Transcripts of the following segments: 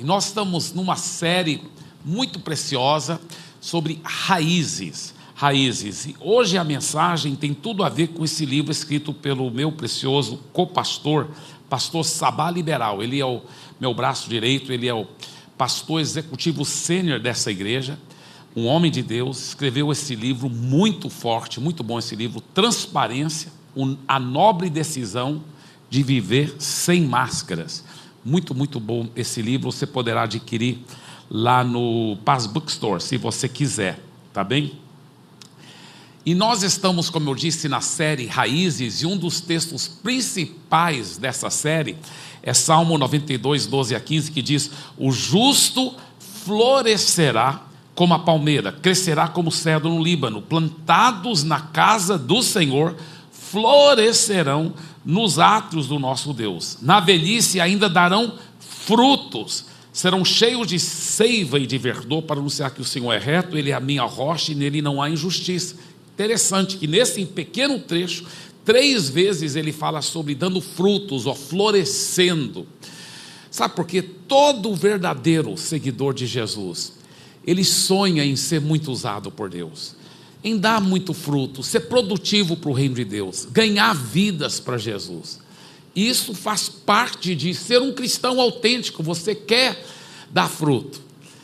E nós estamos numa série muito preciosa sobre raízes. E hoje a mensagem tem tudo a ver com esse livro escrito pelo meu precioso co-pastor, pastor Sabá Liberal. Ele é o meu braço direito, ele é o pastor executivo sênior dessa igreja, um homem de Deus. Escreveu esse livro muito forte, muito bom esse livro, Transparência, a nobre decisão de viver sem máscaras. Muito, muito bom esse livro. Você poderá adquirir lá no Paz Bookstore, se você quiser, tá bem? E nós estamos, como eu disse, na série Raízes, e um dos textos principais dessa série é Salmo 92, 12 a 15, que diz: o justo florescerá como a palmeira, crescerá como o cedro no Líbano, plantados na casa do Senhor, florescerão nos átrios do nosso Deus. Na velhice ainda darão frutos, serão cheios de seiva e de verdor, para anunciar que o Senhor é reto, Ele é a minha rocha e nele não há injustiça. Interessante que nesse pequeno trecho, 3 vezes ele fala sobre dando frutos, ou florescendo. Sabe por quê? Todo verdadeiro seguidor de Jesus, ele sonha em ser muito usado por Deus, em dar muito fruto, ser produtivo para o reino de Deus, ganhar vidas para Jesus. Isso faz parte de ser um cristão autêntico. Você quer dar fruto,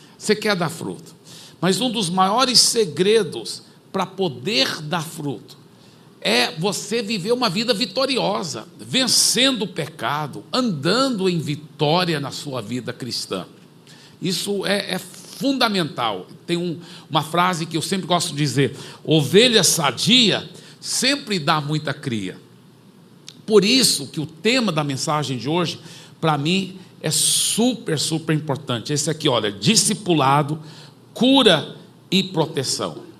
mas um dos maiores segredos para poder dar fruto é você viver uma vida vitoriosa, vencendo o pecado, andando em vitória na sua vida cristã. Isso é fundamental. Tem uma frase que eu sempre gosto de dizer: ovelha sadia sempre dá muita cria. Por isso que o tema da mensagem de hoje, para mim, é super, super importante. Esse aqui, olha: discipulado, cura e proteção.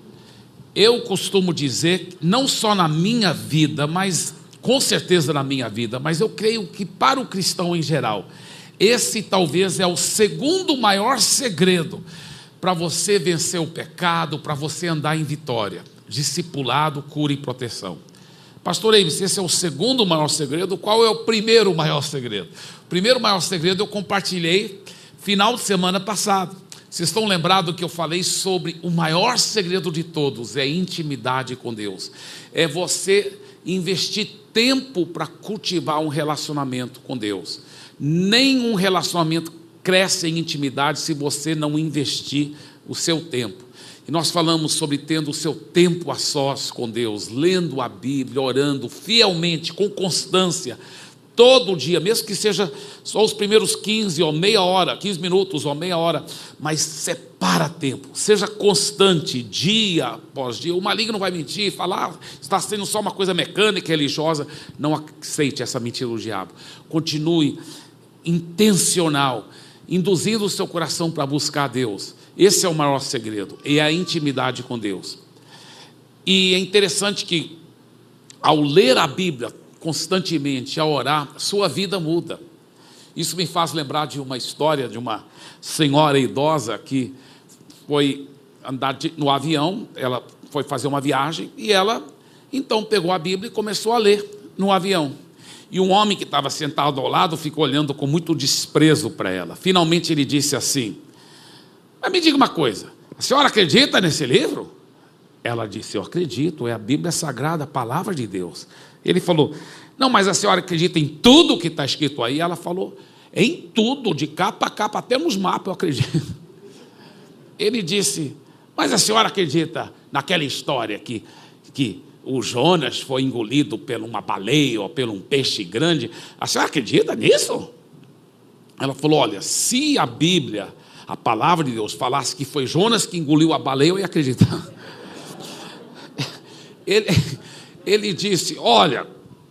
Eu costumo dizer, não só na minha vida, mas com certeza na minha vida, mas eu creio que para o cristão em geral, esse talvez é o segundo maior segredo para você vencer o pecado, para você andar em vitória: discipulado, cura e proteção. Pastor Eivis, se esse é o segundo maior segredo, qual é o primeiro maior segredo? O primeiro maior segredo eu compartilhei final de semana passado. Vocês estão lembrados que eu falei sobre o maior segredo de todos? É intimidade com Deus. É você investir tempo para cultivar um relacionamento com Deus. Nenhum relacionamento cresce em intimidade se você não investir o seu tempo. E nós falamos sobre tendo o seu tempo a sós com Deus, lendo a Bíblia, orando fielmente, com constância, todo dia, mesmo que seja só os primeiros 15 minutos ou meia hora, mas separa tempo, seja constante, dia após dia. O maligno vai mentir, falar, está sendo só uma coisa mecânica, religiosa. Não aceite essa mentira do diabo. Continue intencional, induzindo o seu coração para buscar a Deus. Esse é o maior segredo, é a intimidade com Deus. E é interessante que, ao ler a Bíblia constantemente, ao orar, sua vida muda. Isso me faz lembrar de uma história de uma senhora idosa que foi andar no avião. Ela foi fazer uma viagem e ela então pegou a Bíblia e começou a ler no avião. E um homem que estava sentado ao lado ficou olhando com muito desprezo para ela. Finalmente ele disse assim: mas me diga uma coisa, a senhora acredita nesse livro? Ela disse: eu acredito, é a Bíblia Sagrada, a palavra de Deus. Ele falou: não, mas a senhora acredita em tudo que está escrito aí? Ela falou: em tudo, de capa a capa, até nos mapas eu acredito. Ele disse: mas a senhora acredita naquela história que o Jonas foi engolido por uma baleia ou por um peixe grande? A senhora acredita nisso? Ela falou: olha, se a Bíblia, a palavra de Deus, falasse que foi Jonas que engoliu a baleia, eu ia acreditar. Ele disse: olha,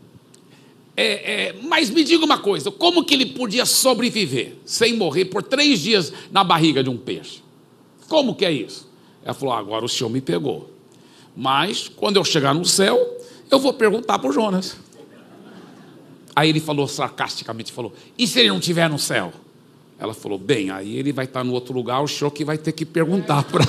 mas me diga uma coisa, como que ele podia sobreviver sem morrer por 3 dias na barriga de um peixe? Como que é isso? Ela falou: agora o senhor me pegou, mas quando eu chegar no céu, eu vou perguntar para o Jonas. Aí ele falou sarcasticamente, e se ele não estiver no céu? Ela falou: bem, aí ele vai estar no outro lugar, o senhor que vai ter que perguntar para...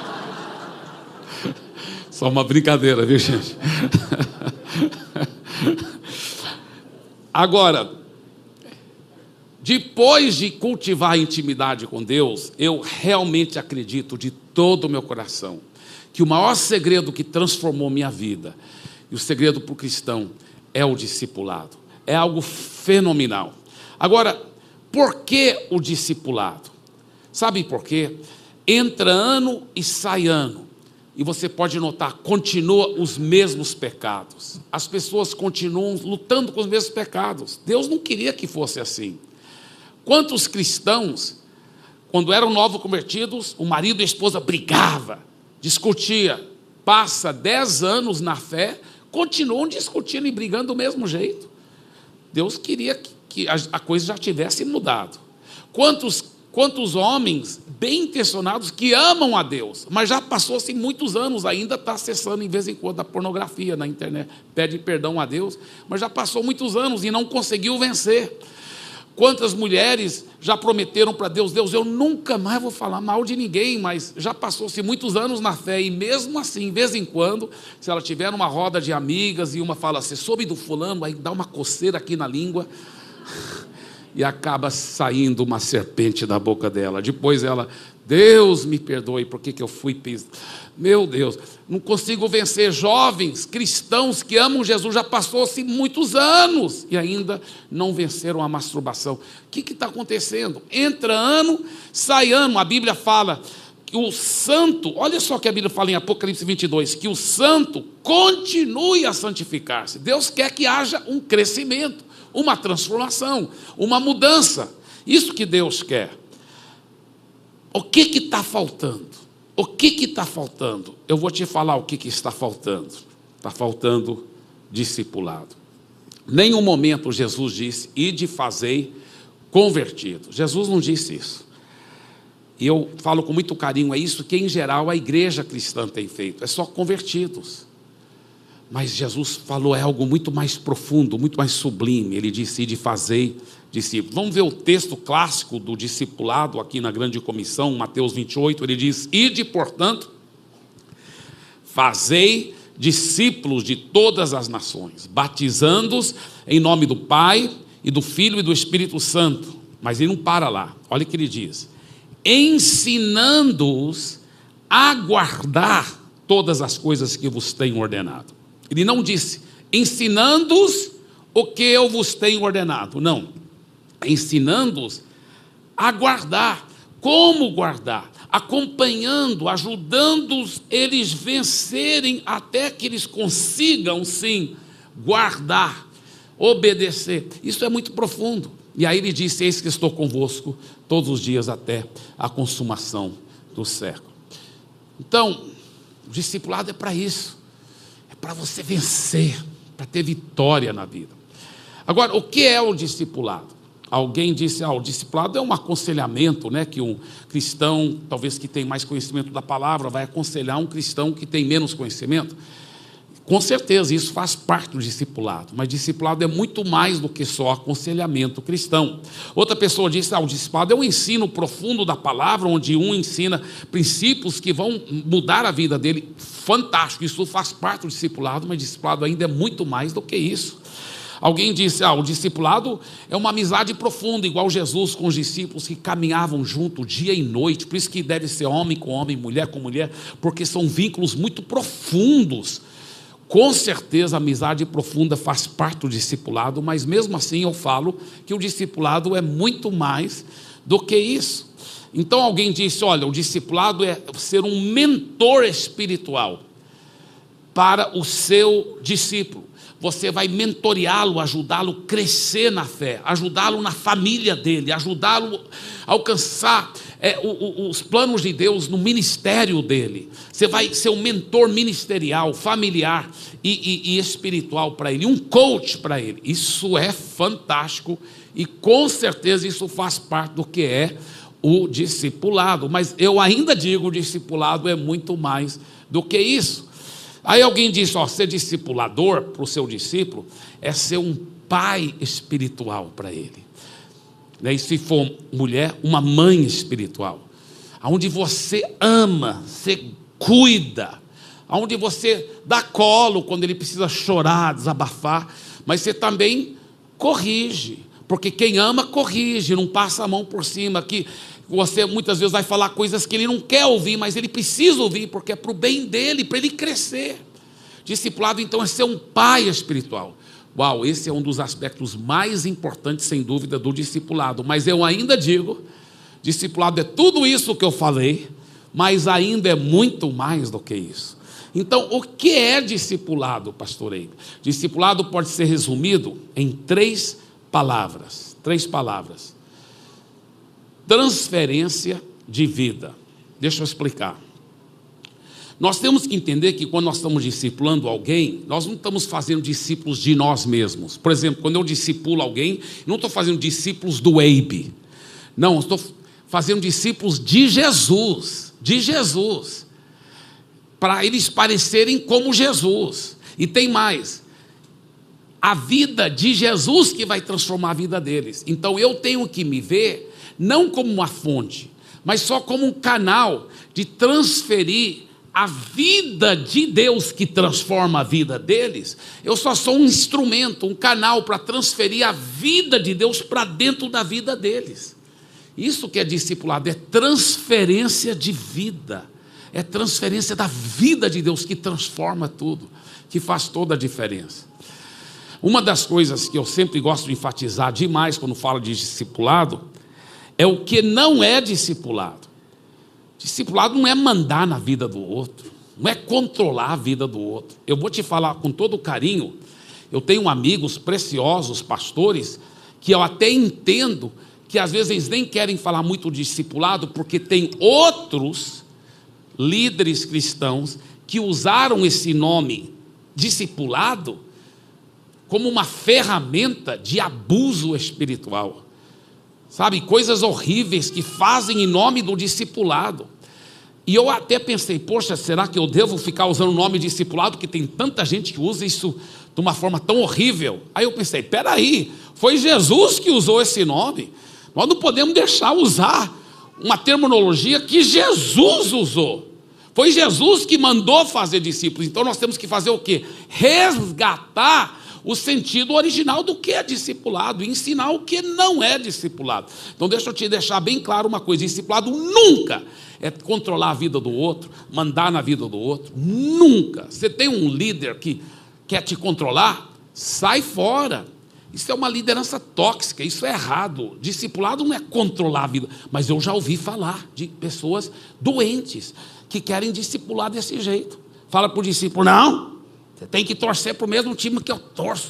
Só uma brincadeira, viu, gente? Agora, Depois de cultivar a intimidade com Deus, eu realmente acredito de todo o meu coração que o maior segredo que transformou minha vida, e o segredo para o cristão, é o discipulado. É algo fenomenal. Agora, por que o discipulado? Sabe por quê? Entra ano e sai ano, e você pode notar, continua os mesmos pecados. As pessoas continuam lutando com os mesmos pecados. Deus não queria que fosse assim. Quantos cristãos, quando eram novos convertidos, o marido e a esposa brigavam, discutia, passa 10 anos na fé, continuam discutindo e brigando do mesmo jeito. Deus queria que a coisa já tivesse mudado. Quantos homens bem intencionados que amam a Deus, mas já passou-se muitos anos, ainda está acessando em vez em quando a pornografia na internet, pede perdão a Deus, mas já passou muitos anos e não conseguiu vencer. Quantas mulheres já prometeram para Deus, Deus, eu nunca mais vou falar mal de ninguém, mas já passou-se muitos anos na fé, e mesmo assim, de vez em quando, se ela tiver numa roda de amigas, e uma fala, você soube do fulano, aí dá uma coceira aqui na língua, e acaba saindo uma serpente da boca dela. Depois ela, Deus me perdoe, por que eu fui meu Deus, não consigo vencer. Jovens cristãos que amam Jesus, já passou-se muitos anos e ainda não venceram a masturbação. O que está acontecendo? Entra ano, sai ano. A Bíblia fala que o santo, olha só o que a Bíblia fala em Apocalipse 22, que o santo continue a santificar-se. Deus quer que haja um crescimento, uma transformação, uma mudança. Isso que Deus quer. O que está faltando? O que está faltando? Eu vou te falar o que está faltando. Está faltando discipulado. Nenhum momento Jesus disse, ide fazei convertidos. Jesus não disse isso. E eu falo com muito carinho, é isso que em geral a igreja cristã tem feito, é só convertidos. Mas Jesus falou é algo muito mais profundo, muito mais sublime. Ele disse, ide fazei discípulos. Vamos ver o texto clássico do discipulado aqui na grande comissão, Mateus 28, ele diz, ide, portanto, fazei discípulos de todas as nações, batizando-os em nome do Pai, e do Filho e do Espírito Santo. Mas ele não para lá, olha o que ele diz, ensinando-os a guardar todas as coisas que vos tenho ordenado. Ele não disse, ensinando-os o que eu vos tenho ordenado, não, ensinando-os a guardar. Como guardar? Acompanhando, ajudando-os eles vencerem até que eles consigam sim guardar, obedecer. Isso é muito profundo. E aí ele disse, eis que estou convosco todos os dias até a consumação do século. Então, o discipulado é para isso, é para você vencer, para ter vitória na vida. Agora, o que é o discipulado? Alguém disse, o discipulado é um aconselhamento, né, que um cristão, talvez que tem mais conhecimento da palavra, vai aconselhar um cristão que tem menos conhecimento. Com certeza, isso faz parte do discipulado, mas discipulado é muito mais do que só aconselhamento cristão. Outra pessoa disse, o discipulado é um ensino profundo da palavra, onde um ensina princípios que vão mudar a vida dele. Fantástico, isso faz parte do discipulado, mas discipulado ainda é muito mais do que isso. Alguém disse, o discipulado é uma amizade profunda, igual Jesus com os discípulos que caminhavam junto dia e noite, por isso que deve ser homem com homem, mulher com mulher, porque são vínculos muito profundos. Com certeza a amizade profunda faz parte do discipulado, mas mesmo assim eu falo que o discipulado é muito mais do que isso. Então alguém disse, olha, o discipulado é ser um mentor espiritual para o seu discípulo. Você vai mentoreá-lo, ajudá-lo a crescer na fé, ajudá-lo na família dele, ajudá-lo a alcançar os planos de Deus no ministério dele. Você vai ser um mentor ministerial, familiar e espiritual para ele, um coach para ele. Isso é fantástico e com certeza isso faz parte do que é o discipulado. Mas eu ainda digo, o discipulado é muito mais do que isso. Aí alguém disse, ser discipulador para o seu discípulo é ser um pai espiritual para ele. E se for mulher, uma mãe espiritual, onde você ama, você cuida, onde você dá colo quando ele precisa chorar, desabafar, mas você também corrige, Porque quem ama corrige, não passa a mão por cima, que você muitas vezes vai falar coisas que ele não quer ouvir, mas ele precisa ouvir, porque é para o bem dele, para ele crescer. Discipulado então é ser um pai espiritual. Uau, esse é um dos aspectos mais importantes, sem dúvida, do discipulado. Mas eu ainda digo, discipulado é tudo isso que eu falei, mas ainda é muito mais do que isso. Então, o que é discipulado, pastor Eibe? Discipulado pode ser resumido em 3 palavras. 3 palavras. Transferência de vida. Deixa eu explicar. Nós temos que entender que quando nós estamos discipulando alguém, nós não estamos fazendo discípulos de nós mesmos. Por exemplo, quando eu discipulo alguém, não estou fazendo discípulos do Eibe. Não, eu estou fazendo discípulos de Jesus. De Jesus. Para eles parecerem como Jesus. E tem mais. A vida de Jesus que vai transformar a vida deles. Então eu tenho que me ver não como uma fonte, mas só como um canal de transferir a vida de Deus que transforma a vida deles. Eu só sou um instrumento, um canal para transferir a vida de Deus para dentro da vida deles. Isso que é discipulado, é transferência de vida. É transferência da vida de Deus que transforma tudo, que faz toda a diferença. Uma das coisas que eu sempre gosto de enfatizar demais quando falo de discipulado é o que não é discipulado. Discipulado não é mandar na vida do outro, não é controlar a vida do outro. Eu vou te falar com todo carinho, eu tenho amigos preciosos, pastores, que eu até entendo que às vezes eles nem querem falar muito de discipulado, porque tem outros líderes cristãos que usaram esse nome discipulado como uma ferramenta de abuso espiritual. Sabe, coisas horríveis que fazem em nome do discipulado. E eu até pensei, poxa, será que eu devo ficar usando o nome discipulado, porque tem tanta gente que usa isso de uma forma tão horrível? Aí eu pensei, peraí, foi Jesus que usou esse nome. Nós não podemos deixar usar uma terminologia que Jesus usou. Foi Jesus que mandou fazer discípulos. Então nós temos que fazer o quê? Resgatar o sentido original do que é discipulado, e ensinar o que não é discipulado. Então deixa eu te deixar bem claro uma coisa: discipulado nunca é controlar a vida do outro, mandar na vida do outro, nunca. Você tem um líder que quer te controlar, sai fora. Isso é uma liderança tóxica, isso é errado. Discipulado não é controlar a vida, mas eu já ouvi falar de pessoas doentes que querem discipular desse jeito. Fala para o discípulo, não, você tem que torcer para o mesmo time que eu torço.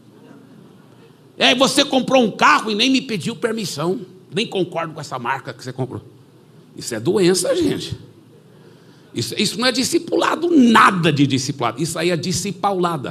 E aí você comprou um carro e nem me pediu permissão, nem concordo com essa marca que você comprou. Isso é doença, gente. Isso não é discipulado, nada de discipulado. Isso aí é discipaulada.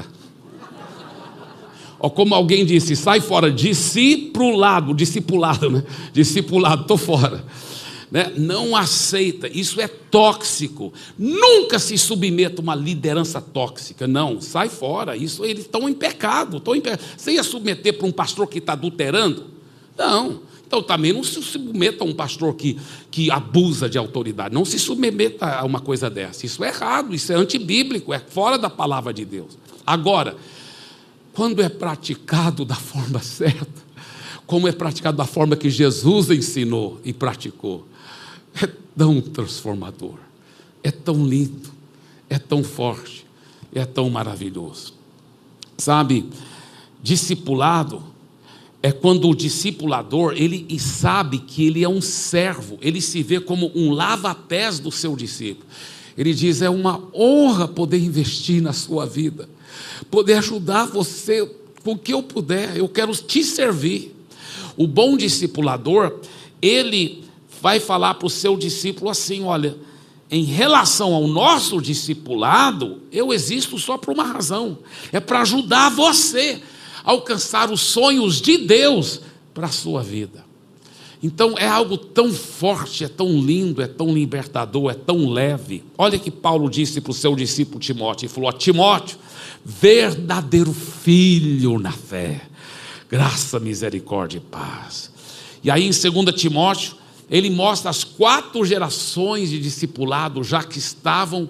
Ou como alguém disse, sai fora, discipulado, né? Discipulado, estou fora. Né? Não aceita, isso é tóxico. Nunca se submeta a uma liderança tóxica, não, sai fora. Isso, eles estão em pecado, Você ia submeter para um pastor que está adulterando? Não. Então também não se submeta a um pastor que abusa de autoridade. Não se submeta a uma coisa dessa. Isso é errado, isso é antibíblico, é fora da palavra de Deus. Agora, quando é praticado da forma certa, como é praticado da forma que Jesus ensinou e praticou, é tão transformador, é tão lindo, é tão forte, é tão maravilhoso. Sabe, discipulado é quando o discipulador, ele sabe que ele é um servo, ele se vê como um lava-pés do seu discípulo. Ele diz, é uma honra poder investir na sua vida, poder ajudar você com o que eu puder, eu quero te servir. O bom discipulador, ele vai falar para o seu discípulo assim, olha, em relação ao nosso discipulado, eu existo só por uma razão, é para ajudar você a alcançar os sonhos de Deus para a sua vida. Então é algo tão forte, é tão lindo, é tão libertador, é tão leve. Olha que Paulo disse para o seu discípulo Timóteo, ele falou, Timóteo, verdadeiro filho na fé, graça, misericórdia e paz. E aí em 2 Timóteo, ele mostra as 4 gerações de discipulado já que estavam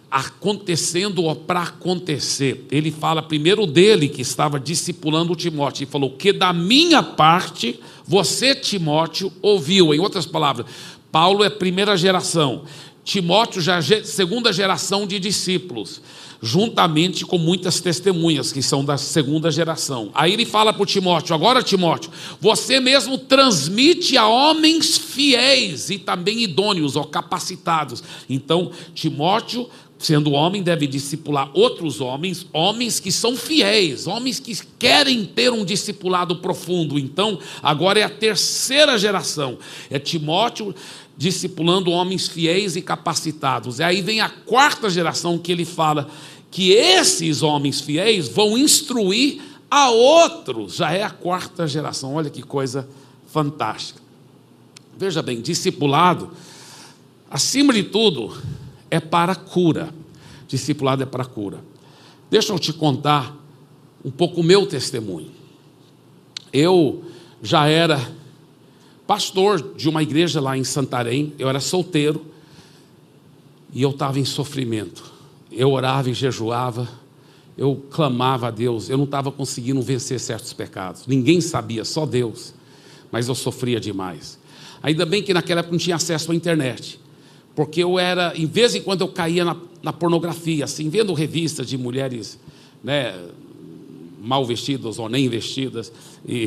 acontecendo ou para acontecer. Ele fala primeiro dele, que estava discipulando o Timóteo, e falou que da minha parte, você, Timóteo, ouviu. Em outras palavras, Paulo é primeira geração, Timóteo já é segunda geração de discípulos, juntamente com muitas testemunhas que são da segunda geração. Aí ele fala para o Timóteo: agora, Timóteo, você mesmo transmite a homens fiéis e também idôneos ou capacitados. Então, Timóteo, sendo homem, deve discipular outros homens, homens que são fiéis, homens que querem ter um discipulado profundo. Então, agora é a terceira geração, é Timóteo discipulando homens fiéis e capacitados. E aí vem a quarta geração, que ele fala que esses homens fiéis vão instruir a outros. Já é a quarta geração. Olha que coisa fantástica. Veja bem, discipulado, acima de tudo, é para cura. Discipulado é para cura. Deixa eu te contar um pouco o meu testemunho. Eu já era pastor de uma igreja lá em Santarém. Eu era solteiro e eu estava em sofrimento. Eu orava e jejuava, eu clamava a Deus. Eu não estava conseguindo vencer certos pecados. Ninguém sabia, só Deus. Mas eu sofria demais. Ainda bem que naquela época não tinha acesso à internet, porque eu era, em vez em quando eu caía na pornografia, assim, vendo revistas de mulheres, né, mal vestidas ou nem vestidas, e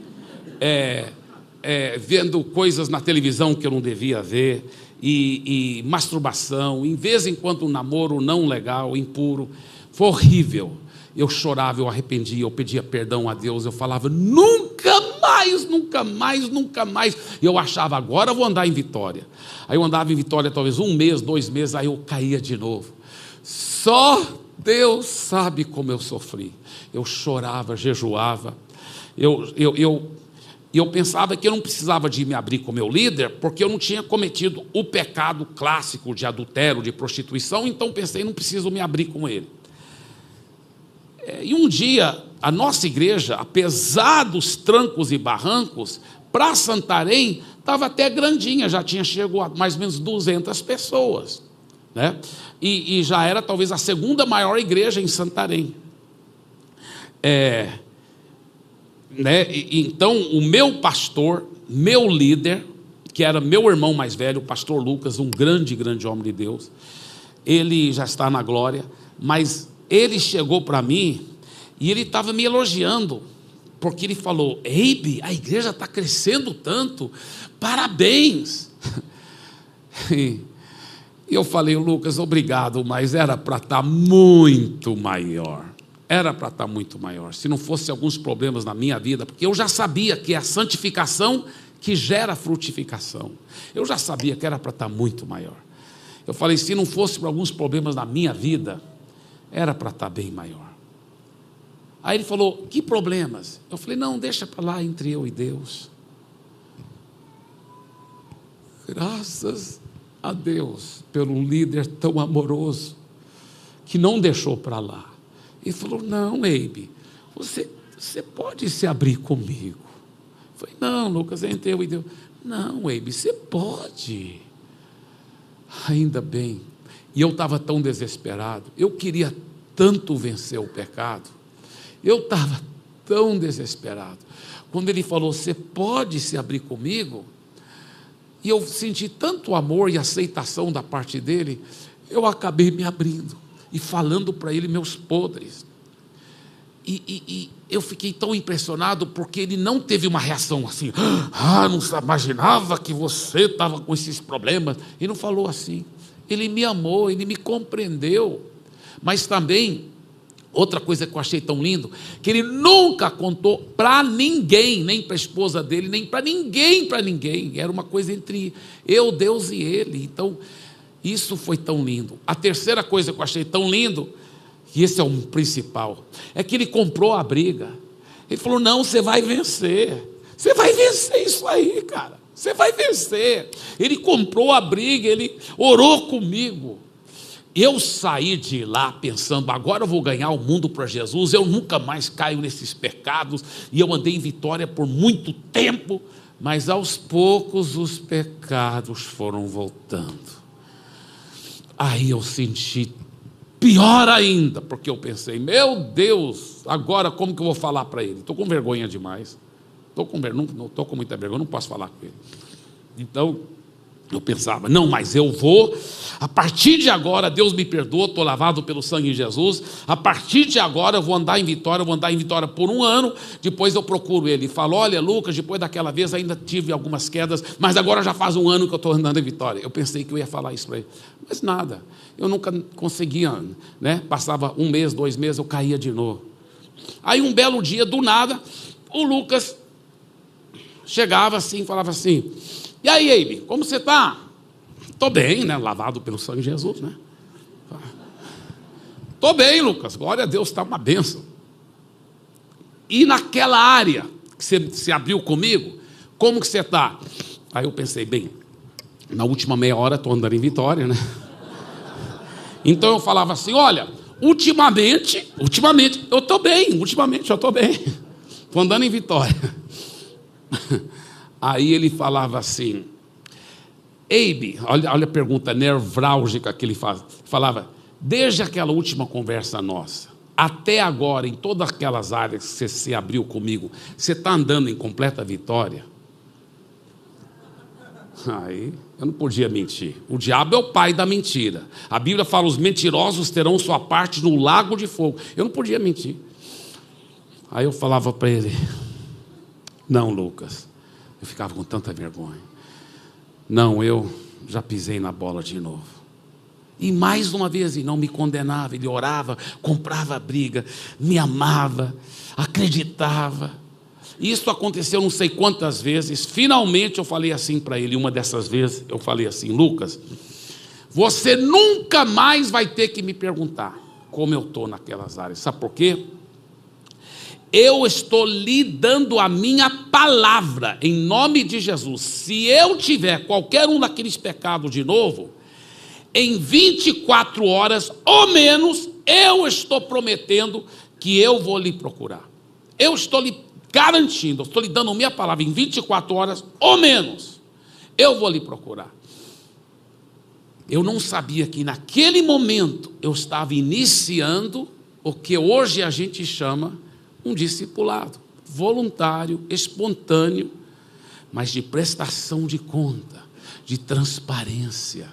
vendo coisas na televisão que eu não devia ver, e masturbação, em vez em quando um namoro não legal, impuro. Foi horrível. Eu chorava, eu arrependia, eu pedia perdão a Deus, eu falava: nunca mais, nunca mais, nunca mais. E eu achava: agora eu vou andar em Vitória. Aí eu andava em Vitória talvez 1 mês, 2 meses, aí eu caía de novo. Só Deus sabe como eu sofri. Eu chorava, jejuava, eu pensava que eu não precisava de me abrir com meu líder, porque eu não tinha cometido o pecado clássico de adultério, de prostituição. Então pensei: não preciso me abrir com ele. E um dia, a nossa igreja, apesar dos trancos e barrancos, para Santarém, estava até grandinha, já tinha chegado a mais ou menos 200 pessoas, né? E já era talvez a segunda maior igreja em Santarém. Então, o meu pastor, meu líder, que era meu irmão mais velho, o pastor Lucas, um grande, grande homem de Deus, ele já está na glória, mas ele chegou para mim e ele estava me elogiando, porque ele falou: Eibe, a igreja está crescendo tanto, parabéns. E eu falei: Lucas, obrigado, mas era para estar muito maior. Era para estar muito maior, se não fosse alguns problemas na minha vida, porque eu já sabia que é a santificação que gera frutificação. Eu já sabia que era para estar muito maior. Eu falei: se não fosse por alguns problemas na minha vida, era para estar bem maior. Aí ele falou: que problemas? Eu falei: não, deixa para lá entre eu e Deus. Graças a Deus pelo líder tão amoroso que não deixou para lá. Ele falou: não, Eibe, você pode se abrir comigo. Eu falei: não, Lucas, entre eu e Deus. Não, Eibe, você pode. Ainda bem. E eu estava tão desesperado, eu queria tanto vencer o pecado, eu estava tão desesperado. Quando ele falou: você pode se abrir comigo, e eu senti tanto amor e aceitação da parte dele, eu acabei me abrindo e falando para ele meus podres. E eu fiquei tão impressionado, porque ele não teve uma reação assim: não imaginava que você estava com esses problemas. Ele não falou assim. Ele me amou, ele me compreendeu. Mas também, outra coisa que eu achei tão lindo, que ele nunca contou para ninguém, nem para a esposa dele, nem para ninguém. Era uma coisa entre eu, Deus e ele. Então, isso foi tão lindo. A terceira coisa que eu achei tão lindo, e esse é o principal, é que ele comprou a briga. Ele falou: não, você vai vencer. Você vai vencer isso aí, cara. Você vai vencer. Ele comprou a briga, ele orou comigo. Eu saí de lá pensando: agora eu vou ganhar o mundo para Jesus, eu nunca mais caio nesses pecados. E eu andei em Vitória por muito tempo, mas aos poucos os pecados foram voltando. Aí eu senti pior ainda, porque eu pensei, meu Deus, agora como que eu vou falar para ele? Estou com vergonha demais, não estou com muita vergonha, não posso falar com ele. Então eu pensava, não, mas eu vou, a partir de agora, Deus me perdoa, estou lavado pelo sangue de Jesus, a partir de agora eu vou andar em vitória, por 1 ano, depois eu procuro ele, e falo, olha Lucas, depois daquela vez ainda tive algumas quedas, mas agora já faz 1 ano que eu estou andando em vitória. Eu pensei que eu ia falar isso para ele, mas nada, eu nunca conseguia, né? Passava 1 mês, 2 meses, eu caía de novo. Aí um belo dia, do nada, o Lucas chegava assim, falava assim, e aí, Eibe, como você está? Estou bem, né? Lavado pelo sangue de Jesus, né? Estou bem, Lucas, glória a Deus, está uma bênção. E naquela área que você se abriu comigo, como que você está? Aí eu pensei, bem, na última meia hora estou andando em vitória, né? Então eu falava assim, olha, ultimamente, eu estou bem, estou andando em vitória. Aí ele falava assim, Eibe, olha a pergunta nevrálgica que ele faz. Falava, desde aquela última conversa nossa, até agora, em todas aquelas áreas que você se abriu comigo, você está andando em completa vitória? Aí eu não podia mentir. O diabo é o pai da mentira. A Bíblia fala, os mentirosos terão sua parte no lago de fogo. Eu não podia mentir. Aí eu falava para ele, não, Lucas. Eu ficava com tanta vergonha. Não, eu já pisei na bola de novo. E mais uma vez, ele não me condenava, ele orava, comprava a briga, me amava, acreditava. Isso aconteceu não sei quantas vezes. Finalmente eu falei assim para ele, uma dessas vezes, eu falei assim, Lucas, você nunca mais vai ter que me perguntar como eu estou naquelas áreas. Sabe por quê? Eu estou lhe dando a minha palavra, em nome de Jesus. Se eu tiver qualquer um daqueles pecados de novo, em 24 horas ou menos, eu estou prometendo que eu vou lhe procurar. Eu estou lhe garantindo, estou lhe dando a minha palavra, em 24 horas ou menos, eu vou lhe procurar. Eu não sabia que naquele momento eu estava iniciando o que hoje a gente chama um discipulado, voluntário, espontâneo, mas de prestação de conta, de transparência.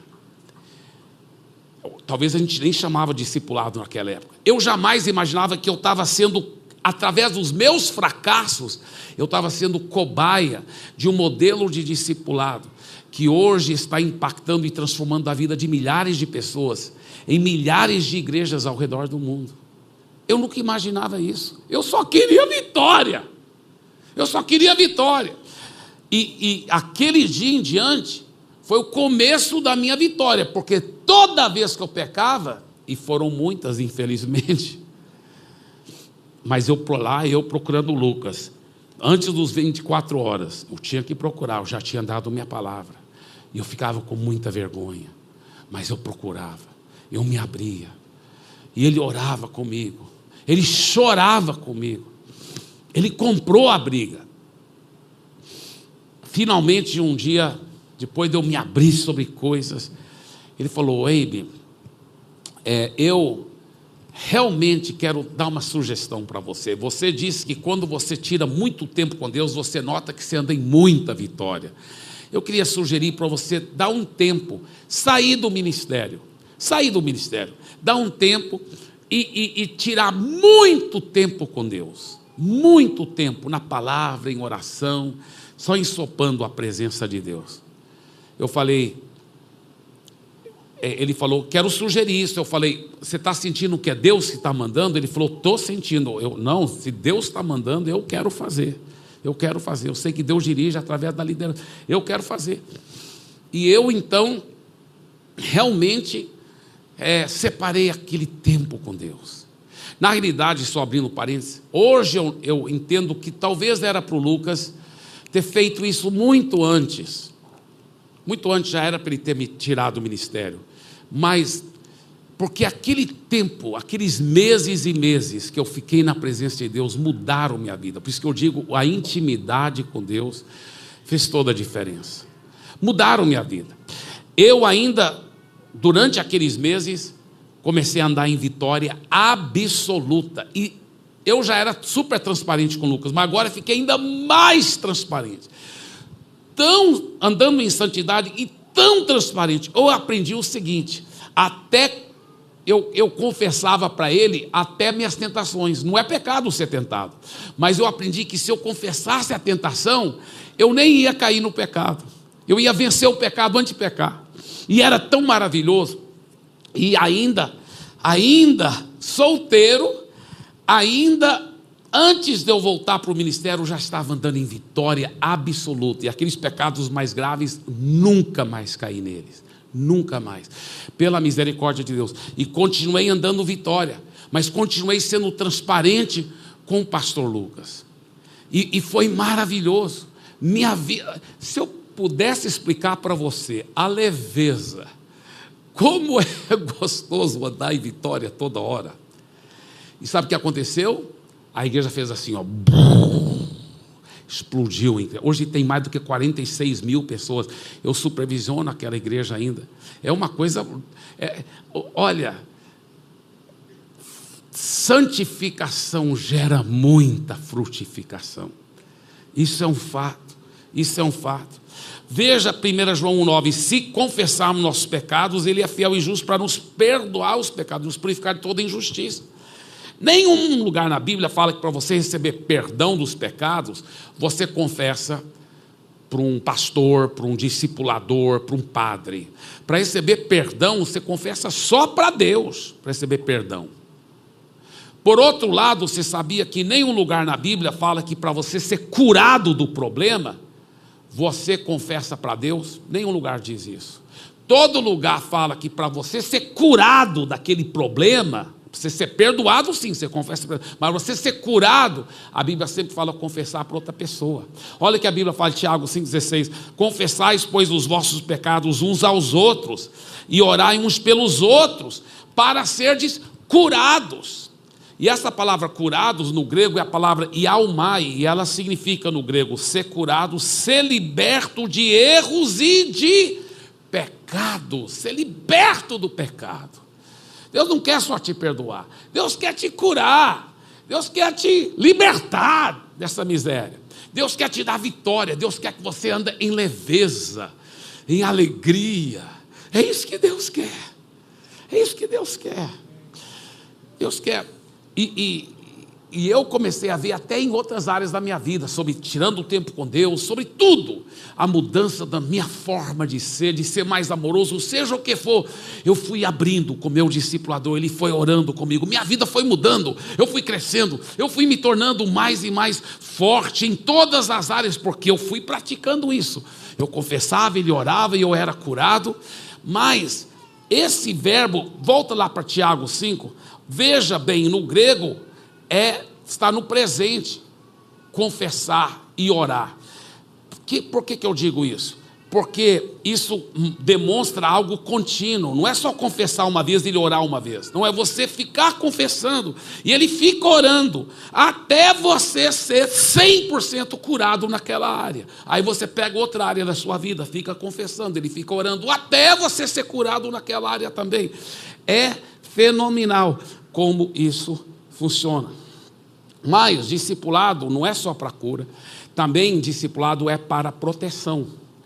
Talvez a gente nem chamava de discipulado naquela época. Eu jamais imaginava que eu estava sendo, através dos meus fracassos, eu estava sendo cobaia de um modelo de discipulado, que hoje está impactando e transformando a vida de milhares de pessoas, em milhares de igrejas ao redor do mundo. Eu nunca imaginava isso. Eu só queria vitória. E aquele dia em diante foi o começo da minha vitória, porque toda vez que eu pecava, e foram muitas, infelizmente, mas eu procurando o Lucas, antes dos 24 horas, eu tinha que procurar, eu já tinha dado minha palavra, e eu ficava com muita vergonha, mas eu procurava, eu me abria, e ele orava comigo, ele chorava comigo, ele comprou a briga. Finalmente, um dia, depois de eu me abrir sobre coisas, ele falou, Eibe, eu realmente quero dar uma sugestão para você. Você disse que quando você tira muito tempo com Deus, você nota que você anda em muita vitória. Eu queria sugerir para você dar um tempo, sair do ministério, dar um tempo e tirar muito tempo com Deus, muito tempo na palavra, em oração, só ensopando a presença de Deus. Eu falei, ele falou, quero sugerir isso. Eu falei, você está sentindo que é Deus que está mandando? Ele falou, estou sentindo. Eu, não, se Deus está mandando, eu quero fazer. Eu sei que Deus dirige através da liderança. Eu quero fazer. E eu então, realmente, separei aquele tempo com Deus. Na realidade, só abrindo parênteses, hoje eu entendo que talvez era para o Lucas ter feito isso muito antes. Muito antes já era para ele ter me tirado do ministério. Mas, porque aquele tempo, aqueles meses e meses que eu fiquei na presença de Deus, mudaram minha vida. Por isso que eu digo, a intimidade com Deus fez toda a diferença. Mudaram minha vida. Eu ainda, durante aqueles meses, comecei a andar em vitória absoluta. E eu já era super transparente com o Lucas, mas agora fiquei ainda mais transparente. Tão andando em santidade e tão transparente. Eu aprendi o seguinte: até eu confessava para ele até minhas tentações. Não é pecado ser tentado, mas eu aprendi que se eu confessasse a tentação, eu nem ia cair no pecado. Eu ia vencer o pecado antes de pecar. E era tão maravilhoso. E ainda solteiro, ainda antes de eu voltar para o ministério, eu já estava andando em vitória absoluta. E aqueles pecados mais graves, nunca mais caí neles. Nunca mais. Pela misericórdia de Deus. E continuei andando vitória. Mas continuei sendo transparente com o pastor Lucas. E foi maravilhoso. Minha vida, se eu pudesse explicar para você a leveza, como é gostoso andar em vitória toda hora. E sabe o que aconteceu? A igreja fez assim, ó, explodiu. Hoje tem mais do que 46 mil pessoas. Eu supervisiono aquela igreja ainda. É uma coisa, olha, santificação gera muita frutificação. Isso é um fato. Isso é um fato. Veja 1 João 1,9: se confessarmos nossos pecados, Ele é fiel e justo para nos perdoar os pecados, nos purificar de toda injustiça. Nenhum lugar na Bíblia fala que para você receber perdão dos pecados, você confessa para um pastor, para um discipulador, para um padre. Para receber perdão, você confessa só para Deus, para receber perdão. Por outro lado, você sabia que nenhum lugar na Bíblia fala que para você ser curado do problema, você confessa para Deus? Nenhum lugar diz isso. Todo lugar fala que para você ser curado daquele problema, você ser perdoado, sim, você confessa para Deus, mas você ser curado, a Bíblia sempre fala confessar para outra pessoa. Olha o que a Bíblia fala em Tiago 5,16: confessais, pois, os vossos pecados uns aos outros, e orai uns pelos outros, para serdes curados. E essa palavra curados no grego é a palavra iaumai, e ela significa no grego ser curado, ser liberto de erros e de pecados, ser liberto do pecado. Deus não quer só te perdoar, Deus quer te curar, Deus quer te libertar dessa miséria, Deus quer te dar vitória, Deus quer que você ande em leveza, em alegria. É isso que Deus quer, é isso que Deus quer. Deus quer. E eu comecei a ver até em outras áreas da minha vida, sobre tirando o tempo com Deus, sobre tudo, a mudança da minha forma de ser mais amoroso, seja o que for. Eu fui abrindo com o meu discipulador, ele foi orando comigo, minha vida foi mudando, eu fui crescendo, eu fui me tornando mais e mais forte em todas as áreas, porque eu fui praticando isso. Eu confessava, ele orava e eu era curado. Mas esse verbo, volta lá para Tiago 5, veja bem, no grego está no presente, confessar e orar. Por que eu digo isso? Porque isso demonstra algo contínuo. Não é só confessar uma vez e ele orar uma vez. Não é você ficar confessando e ele fica orando até você ser 100% curado naquela área. Aí você pega outra área da sua vida, fica confessando, ele fica orando até você ser curado naquela área também. É fenomenal como isso funciona. Mas discipulado não é só para cura, também discipulado é para proteção.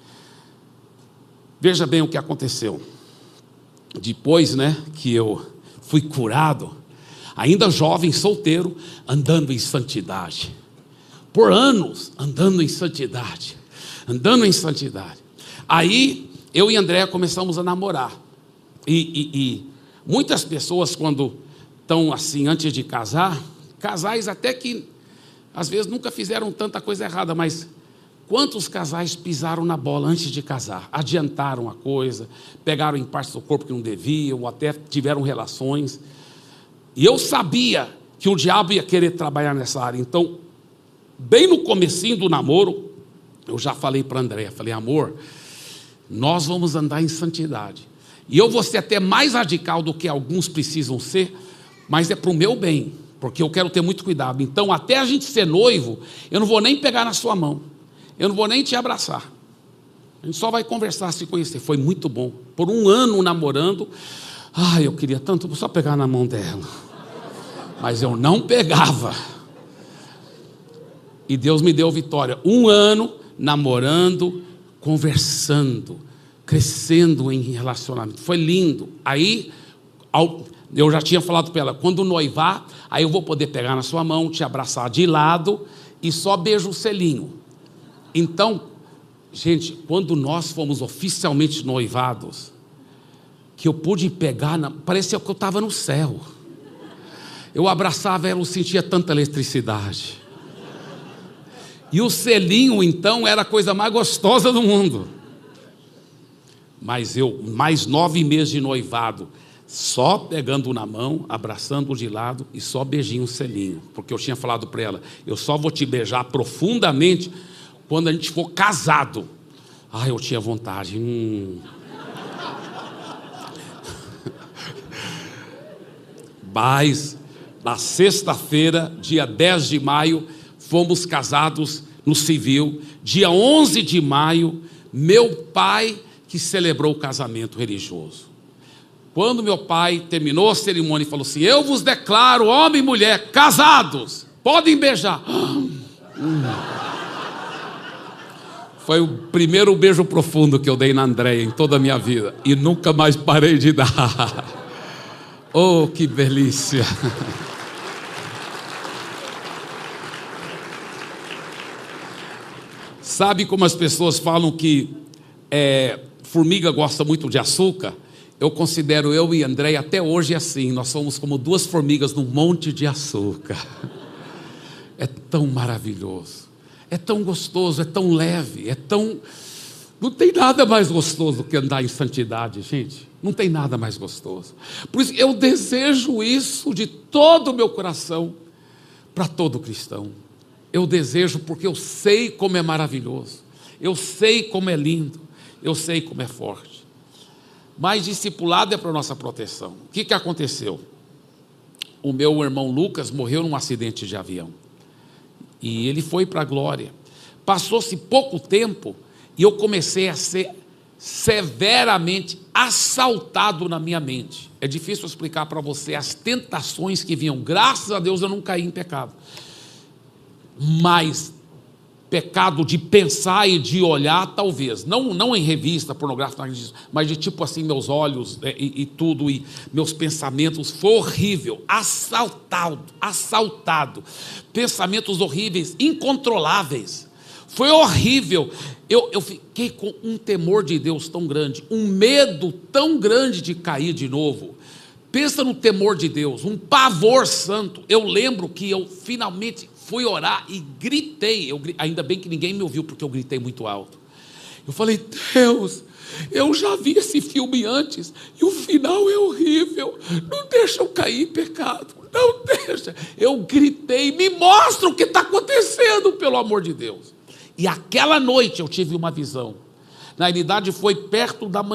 Veja bem o que aconteceu. Depois, que eu fui curado, ainda jovem, solteiro, andando em santidade. Por anos, andando em santidade. Aí, eu e Andréa começamos a namorar. E muitas pessoas, quando estão assim, antes de casar, casais até que, às vezes, nunca fizeram tanta coisa errada, mas quantos casais pisaram na bola antes de casar? Adiantaram a coisa, pegaram em partes do corpo que não deviam, ou até tiveram relações. E eu sabia que o diabo ia querer trabalhar nessa área. Então, bem no comecinho do namoro, eu já falei para Andréa, falei: amor, nós vamos andar em santidade. E eu vou ser até mais radical do que alguns precisam ser, mas é para o meu bem, porque eu quero ter muito cuidado. Então, até a gente ser noivo, eu não vou nem pegar na sua mão, eu não vou nem te abraçar, a gente só vai conversar, se conhecer. Foi muito bom, por um ano namorando, Eu queria tanto só pegar na mão dela, mas eu não pegava. E Deus me deu vitória. 1 ano namorando, conversando, crescendo em relacionamento. Foi lindo. Aí eu já tinha falado para ela, quando noivar, aí eu vou poder pegar na sua mão, te abraçar de lado e só beijo o selinho. Então, gente, quando nós fomos oficialmente noivados, que eu pude pegar, parecia que eu estava no céu. Eu abraçava ela, eu sentia tanta eletricidade. E o selinho, então, era a coisa mais gostosa do mundo. Mas mais 9 meses de noivado, só pegando na mão, abraçando de lado e só beijinho, selinho. Porque eu tinha falado para ela, eu só vou te beijar profundamente quando a gente for casado. Eu tinha vontade. Mas, na sexta-feira, dia 10 de maio, fomos casados no civil. Dia 11 de maio, meu pai que celebrou o casamento religioso. Quando meu pai terminou a cerimônia e falou assim, eu vos declaro, homem e mulher, casados, podem beijar. Foi o primeiro beijo profundo que eu dei na Andréia em toda a minha vida, e nunca mais parei de dar. Oh, que delícia! Sabe como as pessoas falam que formiga gosta muito de açúcar? Eu considero eu e Andréia até hoje assim, nós somos como 2 formigas num monte de açúcar. É tão maravilhoso, é tão gostoso, é tão leve, não tem nada mais gostoso que andar em santidade, gente. Não tem nada mais gostoso. Por isso eu desejo isso de todo o meu coração para todo cristão. Eu desejo porque eu sei como é maravilhoso, eu sei como é lindo, eu sei como é forte. Mas discipulado é para nossa proteção. O que aconteceu? O meu irmão Lucas morreu num acidente de avião. E ele foi para a glória. Passou-se pouco tempo e eu comecei a ser severamente assaltado na minha mente. É difícil explicar para você as tentações que vinham. Graças a Deus eu não caí em pecado. Mas pecado de pensar e de olhar, talvez, não em revista pornográfica, mas de tipo assim, meus olhos e tudo, e meus pensamentos, foi horrível, assaltado, pensamentos horríveis, incontroláveis, foi horrível, eu fiquei com um temor de Deus tão grande, um medo tão grande de cair de novo. Pensa no temor de Deus, um pavor santo. Eu lembro que eu finalmente fui orar e gritei, ainda bem que ninguém me ouviu, porque eu gritei muito alto. Eu falei, Deus, eu já vi esse filme antes, e o final é horrível, não deixa eu cair em pecado, não deixa. Eu gritei, me mostra o que está acontecendo, pelo amor de Deus. E aquela noite eu tive uma visão, na realidade foi perto de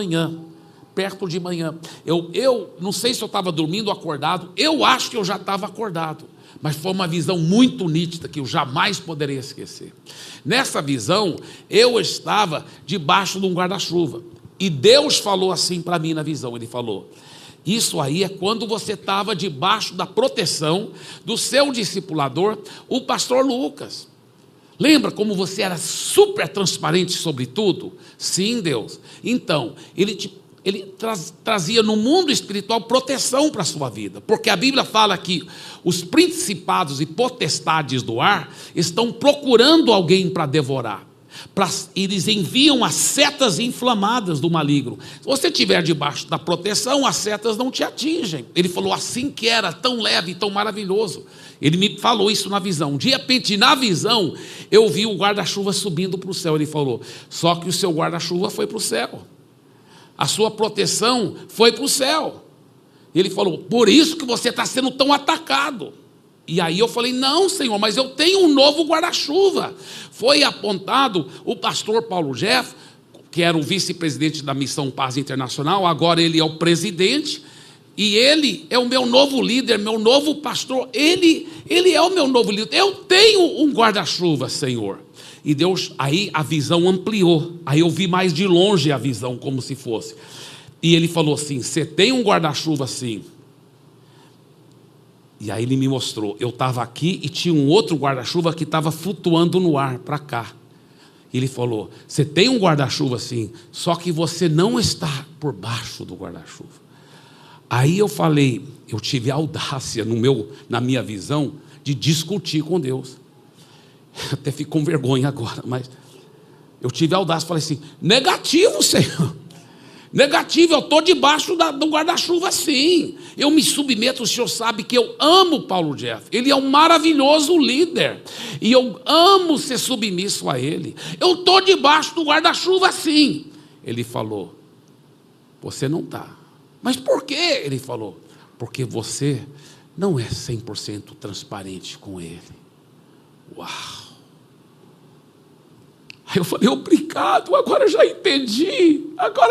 manhã, eu não sei se eu estava dormindo ou acordado, eu acho que eu já estava acordado, mas foi uma visão muito nítida, que eu jamais poderei esquecer. Nessa visão, eu estava debaixo de um guarda-chuva, e Deus falou assim para mim na visão, ele falou, isso aí é quando você estava debaixo da proteção do seu discipulador, o pastor Lucas. Lembra como você era super transparente sobre tudo? Sim, Deus. Então, ele trazia no mundo espiritual proteção para a sua vida, porque a Bíblia fala que os principados e potestades do ar estão procurando alguém para devorar, eles enviam as setas inflamadas do maligno. Se você estiver debaixo da proteção, as setas não te atingem. Ele falou assim, que era tão leve e tão maravilhoso. Ele me falou isso na visão. De repente, na visão, eu vi o guarda-chuva subindo para o céu. Ele falou, só que o seu guarda-chuva foi para o céu, a sua proteção foi para o céu. Ele falou, por isso que você está sendo tão atacado. E aí eu falei, não, Senhor, mas eu tenho um novo guarda-chuva. Foi apontado o pastor Paulo Jeff, que era o vice-presidente da Missão Paz Internacional, agora ele é o presidente, e ele é o meu novo líder, meu novo pastor, ele é o meu novo líder. Eu tenho um guarda-chuva, Senhor. E Deus, aí a visão ampliou, aí eu vi mais de longe a visão, como se fosse. E ele falou assim: você tem um guarda-chuva assim? E aí ele me mostrou. Eu estava aqui e tinha um outro guarda-chuva que estava flutuando no ar para cá. Ele falou: você tem um guarda-chuva assim, só que você não está por baixo do guarda-chuva. Aí eu falei, eu tive a audácia na minha visão de discutir com Deus. Até fico com vergonha agora, mas eu tive a audácia, falei assim: negativo, Senhor. Negativo, eu estou debaixo do guarda-chuva sim. Eu me submeto, o senhor sabe que eu amo Paulo Jeff. Ele é um maravilhoso líder. E eu amo ser submisso a ele. Eu estou debaixo do guarda-chuva sim. Ele falou: você não está. Mas por quê? Ele falou: porque você não é 100% transparente com ele. Uau! Aí eu falei: obrigado, agora eu já entendi.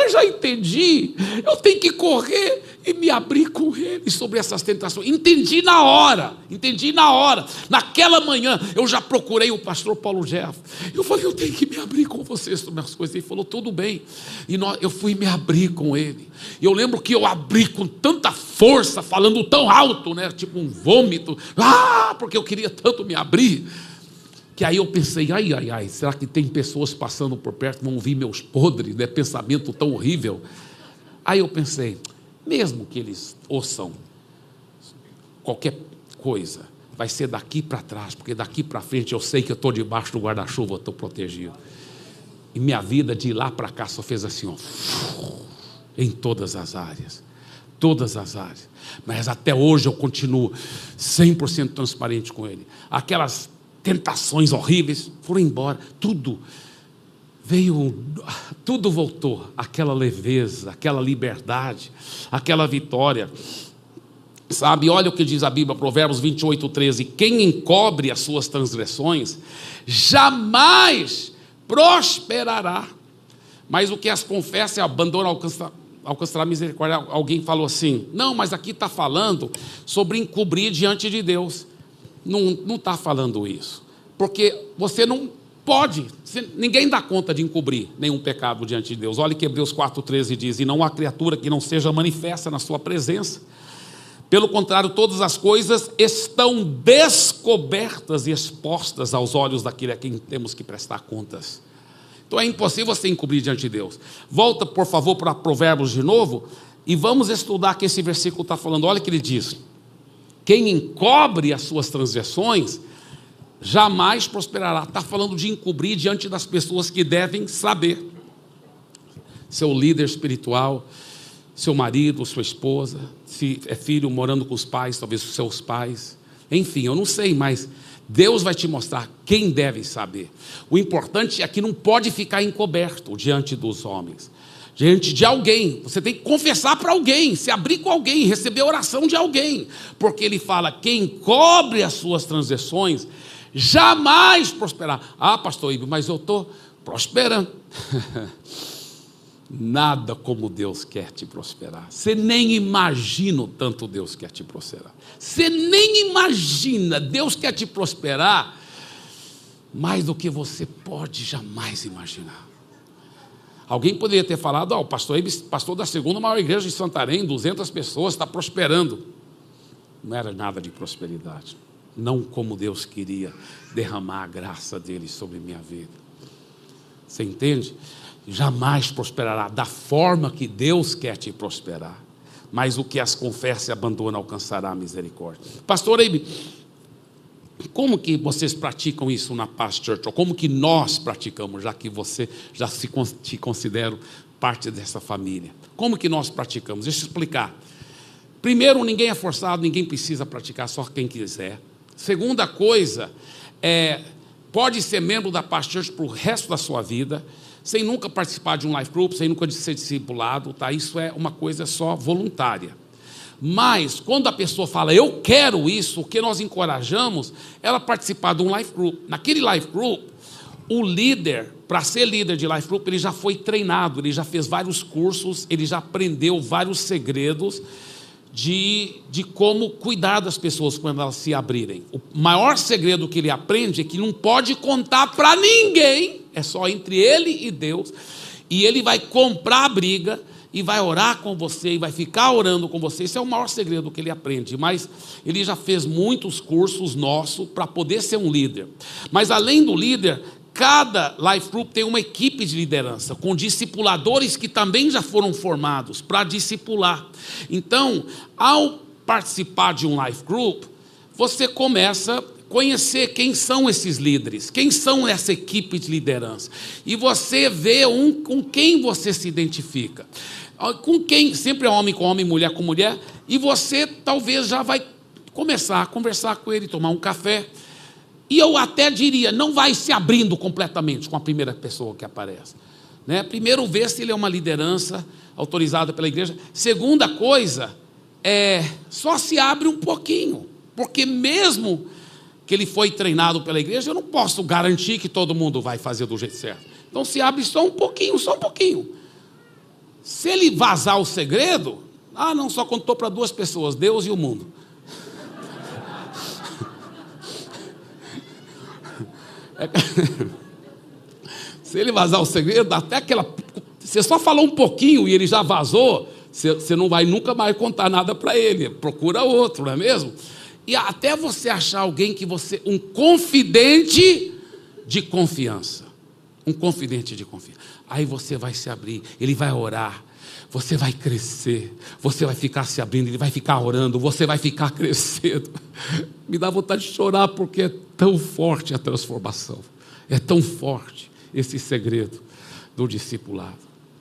Eu tenho que correr e me abrir com ele sobre essas tentações. Entendi na hora. Naquela manhã eu já procurei o pastor Paulo Jeff. Eu falei: eu tenho que me abrir com você sobre as coisas. Ele falou: tudo bem. E eu fui me abrir com ele. E eu lembro que eu abri com tanta força, falando tão alto, né? Tipo um vômito. Porque eu queria tanto me abrir. Que aí eu pensei: ai, será que tem pessoas passando por perto, vão ouvir meus podres, né? Pensamento tão horrível. Aí eu pensei, mesmo que eles ouçam qualquer coisa, vai ser daqui para trás, porque daqui para frente eu sei que eu estou debaixo do guarda-chuva, eu estou protegido. E minha vida de lá para cá só fez assim, ó, em todas as áreas. Mas até hoje eu continuo 100% transparente com ele. Aquelas tentações horríveis foram embora, tudo voltou, aquela leveza, aquela liberdade, aquela vitória, sabe? Olha o que diz a Bíblia, Provérbios 28:13: quem encobre as suas transgressões jamais prosperará, mas o que as confessa e abandona alcançará misericórdia. Alguém falou assim: não, mas aqui está falando sobre encobrir diante de Deus. Não está falando isso, porque você não pode, ninguém dá conta de encobrir nenhum pecado diante de Deus. Olha que Hebreus 4:13 diz: e não há criatura que não seja manifesta na sua presença, pelo contrário, todas as coisas estão descobertas e expostas aos olhos daquele a quem temos que prestar contas. Então é impossível você encobrir diante de Deus. Volta por favor para Provérbios de novo, e vamos estudar que esse versículo está falando. Olha o que ele diz: quem encobre as suas transgressões jamais prosperará. Está falando de encobrir diante das pessoas que devem saber. Seu líder espiritual, seu marido, sua esposa, se é filho morando com os pais, talvez os seus pais, enfim, eu não sei, mas Deus vai te mostrar quem deve saber. O importante é que não pode ficar encoberto diante dos homens, diante de alguém. Você tem que confessar para alguém, se abrir com alguém, receber a oração de alguém, porque ele fala: quem cobre as suas transgressões jamais prosperará. Pastor Ibe, mas eu estou prosperando. Nada como Deus quer te prosperar. Você nem imagina o tanto Deus quer te prosperar. Você nem imagina. Deus quer te prosperar mais do que você pode jamais imaginar. Alguém poderia ter falado: o pastor Ibe, pastor da segunda maior igreja de Santarém, 200 pessoas, está prosperando. Não era nada de prosperidade. Não como Deus queria derramar a graça dele sobre minha vida. Você entende? Jamais prosperará da forma que Deus quer te prosperar, mas o que as confessa e abandona alcançará a misericórdia. Pastor Eibe, como que vocês praticam isso na Paz Church? Ou como que nós praticamos, já que você já te considera parte dessa família? Como que nós praticamos? Deixa eu explicar. Primeiro, ninguém é forçado, ninguém precisa praticar, só quem quiser. Segunda coisa, pode ser membro da Paz Church para o resto da sua vida, sem nunca participar de um life group, sem nunca ser discipulado, tá? Isso é uma coisa só voluntária. Mas, quando a pessoa fala: eu quero isso, o que nós encorajamos, ela participar de um life group. Naquele life group, o líder, para ser líder de life group, ele já foi treinado, ele já fez vários cursos, ele já aprendeu vários segredos de como cuidar das pessoas quando elas se abrirem. O maior segredo que ele aprende é que não pode contar para ninguém, é só entre ele e Deus, e ele vai comprar a briga e vai orar com você, e vai ficar orando com você. Esse é o maior segredo que ele aprende, mas ele já fez muitos cursos nossos para poder ser um líder. Mas além do líder, cada life group tem uma equipe de liderança, com discipuladores que também já foram formados para discipular. Então, ao participar de um life group, você começa a conhecer quem são esses líderes, quem são essa equipe de liderança. E você vê com quem você se identifica. Com quem, sempre é homem com homem, mulher com mulher, e você talvez já vai começar a conversar com ele, tomar um café. E eu até diria, não vai se abrindo completamente com a primeira pessoa que aparece, né? Primeiro, ver se ele é uma liderança autorizada pela igreja. Segunda coisa, só se abre um pouquinho, porque mesmo que ele foi treinado pela igreja, eu não posso garantir que todo mundo vai fazer do jeito certo. Então se abre só um pouquinho, só um pouquinho. Se ele vazar o segredo, não, só contou para 2 pessoas, Deus e o mundo. Se ele vazar o segredo, até você só falou um pouquinho e ele já vazou, você não vai nunca mais contar nada para ele. Procura outro, não é mesmo? E até você achar alguém um confidente de confiança. Um confidente de confiança. Aí você vai se abrir, ele vai orar, você vai crescer, você vai ficar se abrindo, ele vai ficar orando, você vai ficar crescendo. Me dá vontade de chorar, porque é tão forte a transformação, é tão forte esse segredo do discipulado.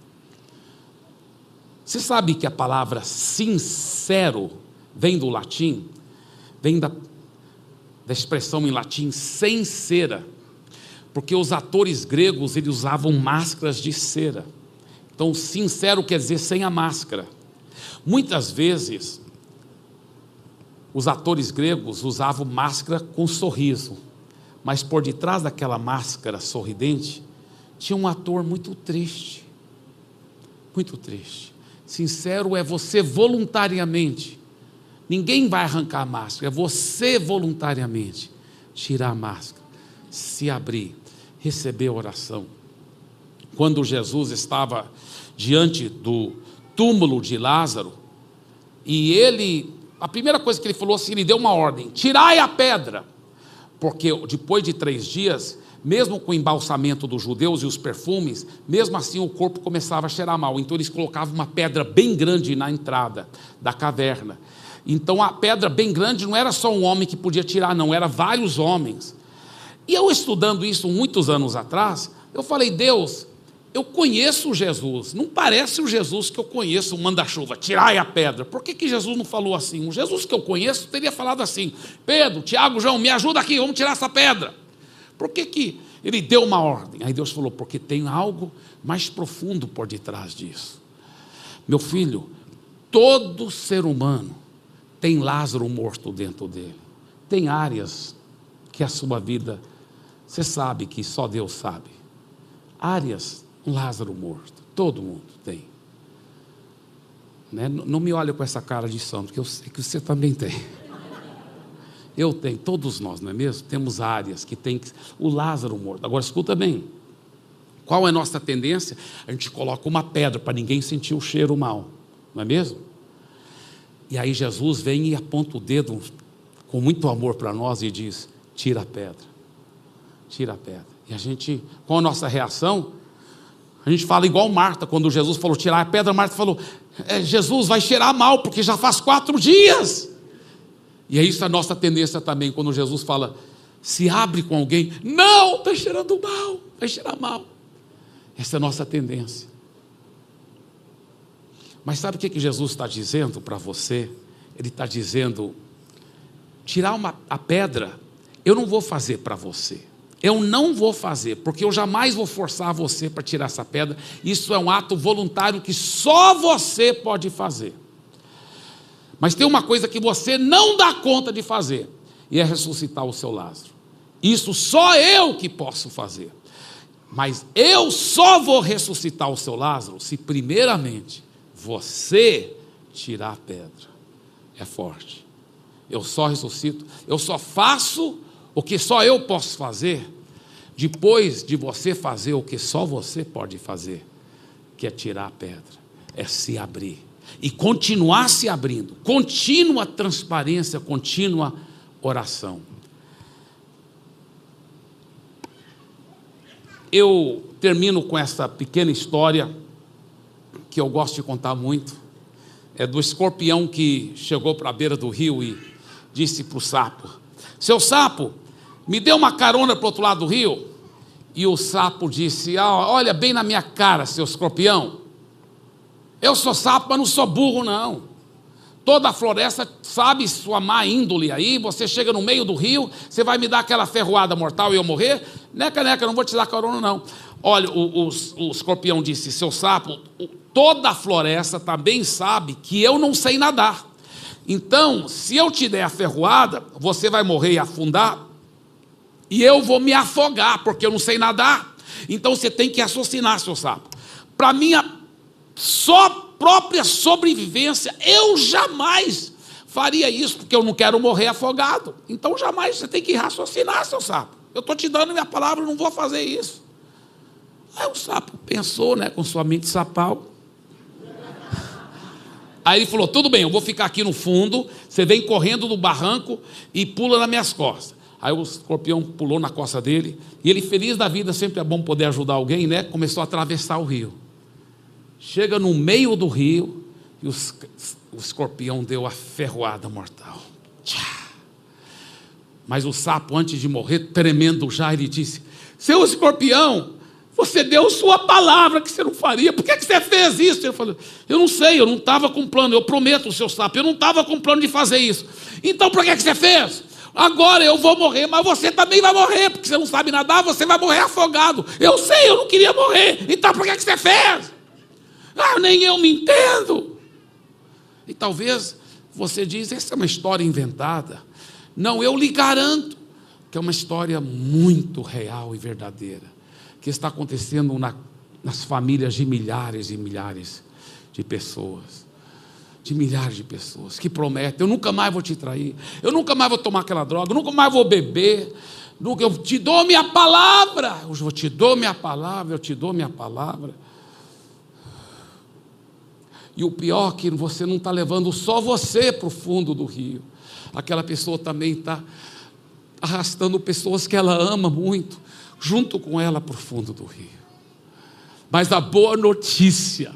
Você sabe que a palavra sincero vem do latim, vem da expressão em latim sincera, porque os atores gregos eles usavam máscaras de cera. Então, sincero quer dizer sem a máscara. Muitas vezes, os atores gregos usavam máscara com sorriso, mas por detrás daquela máscara sorridente, tinha um ator muito triste. Muito triste. Sincero é você voluntariamente. Ninguém vai arrancar a máscara, é você voluntariamente tirar a máscara, se abrir, receber a oração. Quando Jesus estava diante do túmulo de Lázaro, e a primeira coisa que ele falou assim, ele deu uma ordem: tirai a pedra, porque depois de 3 dias, mesmo com o embalsamento dos judeus e os perfumes, mesmo assim o corpo começava a cheirar mal. Então eles colocavam uma pedra bem grande na entrada da caverna. Então a pedra bem grande não era só um homem que podia tirar, não, era vários homens. E eu, estudando isso muitos anos atrás, eu falei: Deus, eu conheço Jesus, não parece o Jesus que eu conheço, o manda-chuva, tirai a pedra. Por que Jesus não falou assim? O Jesus que eu conheço teria falado assim: Pedro, Tiago, João, me ajuda aqui, vamos tirar essa pedra. Por que ele deu uma ordem? Aí Deus falou: porque tem algo mais profundo por detrás disso. Meu filho, todo ser humano tem Lázaro morto dentro dele. Tem áreas que a sua vida, você sabe que só Deus sabe. Áreas, um Lázaro morto, todo mundo tem, né? Não me olhe com essa cara de santo, que eu sei que você também tem. Eu tenho, todos nós, não é mesmo? Temos áreas que tem o Lázaro morto. Agora escuta bem, qual é a nossa tendência? A gente coloca uma pedra para ninguém sentir o cheiro mal, não é mesmo? E aí Jesus vem e aponta o dedo com muito amor para nós e diz: tira a pedra, tira a pedra. E a gente, qual a nossa reação? A gente fala igual Marta, quando Jesus falou tirar a pedra, Marta falou: Jesus, vai cheirar mal, porque já faz 4 dias. E é isso a nossa tendência também, quando Jesus fala, se abre com alguém: não, está cheirando mal, vai cheirar mal. Essa é a nossa tendência. Mas sabe o que Jesus está dizendo para você? Ele está dizendo: tirar a pedra, eu não vou fazer para você. Eu não vou fazer, porque eu jamais vou forçar você para tirar essa pedra. Isso é um ato voluntário que só você pode fazer. Mas tem uma coisa que você não dá conta de fazer, e é ressuscitar o seu Lázaro. Isso só eu que posso fazer. Mas eu só vou ressuscitar o seu Lázaro se primeiramente você tirar a pedra. É forte. Eu só ressuscito, eu só faço o que só eu posso fazer, depois de você fazer o que só você pode fazer, que é tirar a pedra. é se abrir e continuar se abrindo, contínua transparência, contínua oração. Eu termino com essa pequena história que eu gosto de contar muito. É do escorpião que chegou para a beira do rio e disse para o sapo: seu sapo, me dê uma carona para o outro lado do rio. E o sapo disse: olha bem na minha cara, seu escorpião, eu sou sapo, mas não sou burro não. Toda a floresta sabe sua má índole aí. Você chega no meio do rio, você vai me dar aquela ferroada mortal e eu morrer? Neca, não vou te dar carona não. Olha, o escorpião disse: seu sapo, toda a floresta também sabe que eu não sei nadar. Então, se eu te der a ferroada, você vai morrer e afundar, e eu vou me afogar, porque eu não sei nadar. Então você tem que raciocinar, seu sapo. Para minha própria sobrevivência, eu jamais faria isso, porque eu não quero morrer afogado. Então jamais, você tem que raciocinar, seu sapo. Eu estou te dando minha palavra, eu não vou fazer isso. Aí o sapo pensou, né, com sua mente sapal. Aí ele falou: tudo bem, eu vou ficar aqui no fundo, você vem correndo do barranco e pula nas minhas costas. Aí o escorpião pulou na costa dele, e ele, feliz da vida, sempre é bom poder ajudar alguém, né? Começou a atravessar o rio. Chega no meio do rio, e o escorpião deu a ferroada mortal. Tchá. Mas o sapo, antes de morrer, tremendo já, ele disse: seu escorpião, você deu sua palavra que você não faria, por que você fez isso? Ele falou: eu não sei, eu não estava com plano, eu prometo, seu sapo, eu não estava com plano de fazer isso. Então por que você fez? Agora eu vou morrer, mas você também vai morrer, porque você não sabe nadar, você vai morrer afogado. Eu sei, eu não queria morrer, então por que você fez? Nem eu me entendo. E talvez você diz: essa é uma história inventada. Não, eu lhe garanto que é uma história muito real e verdadeira, que está acontecendo nas famílias de milhares e milhares de pessoas. De milhares de pessoas que prometem: eu nunca mais vou te trair, eu nunca mais vou tomar aquela droga, eu nunca mais vou beber, eu te dou minha palavra, eu te dou minha palavra, eu te dou minha palavra. E o pior é que você não está levando só você para o fundo do rio, aquela pessoa também está arrastando pessoas que ela ama muito, junto com ela para o fundo do rio. Mas a boa notícia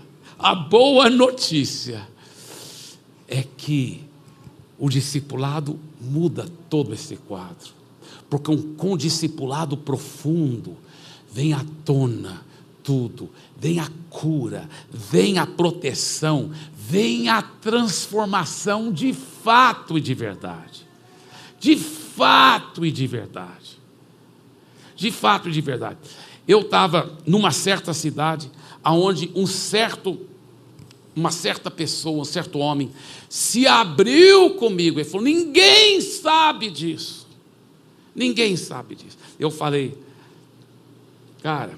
é que o discipulado muda todo esse quadro, porque com o discipulado profundo vem à tona tudo, vem a cura, vem a proteção, vem a transformação de fato e de verdade. De fato e de verdade. De fato e de verdade. Eu estava numa certa cidade, onde uma certa pessoa, um certo homem, se abriu comigo e falou: ninguém sabe disso. Ninguém sabe disso. Eu falei: cara,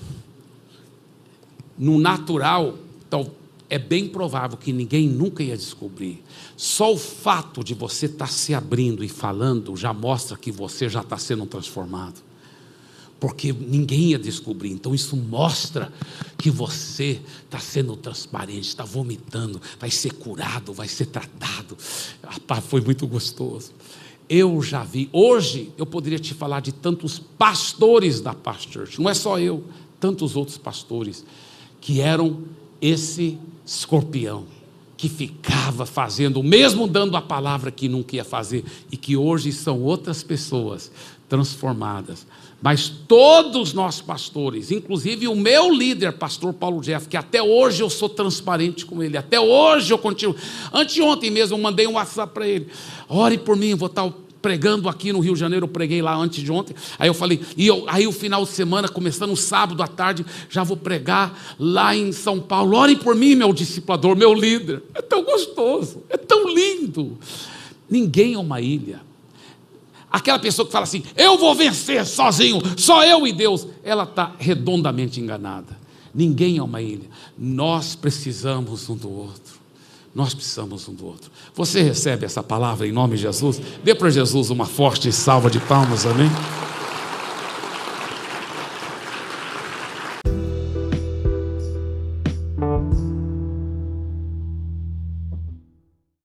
no natural, então, é bem provável que ninguém nunca ia descobrir. Só o fato de você estar se abrindo e falando já mostra que você já está sendo transformado, porque ninguém ia descobrir. Então isso mostra que você está sendo transparente, está vomitando, vai ser curado, vai ser tratado. Rapaz, foi muito gostoso. Eu já vi, hoje eu poderia te falar de tantos pastores da Paz Church, não é só eu, tantos outros pastores que eram esse escorpião, que ficava fazendo, mesmo dando a palavra que nunca ia fazer, e que hoje são outras pessoas transformadas. Mas todos nós pastores, inclusive o meu líder, pastor Paulo Jeff, que até hoje eu sou transparente com ele, até hoje eu continuo. Anteontem mesmo eu mandei um WhatsApp para ele: ore por mim, eu vou estar pregando aqui no Rio de Janeiro. Eu preguei lá antes de ontem, aí eu falei, aí o final de semana, começando um sábado à tarde, já vou pregar lá em São Paulo. Ore por mim, meu discipulador, meu líder. É tão gostoso, é tão lindo. Ninguém é uma ilha. Aquela pessoa que fala assim: eu vou vencer sozinho, só eu e Deus, ela está redondamente enganada. Ninguém é uma ilha. Nós precisamos um do outro. Nós precisamos um do outro. Você recebe essa palavra em nome de Jesus? Dê para Jesus uma forte salva de palmas, amém?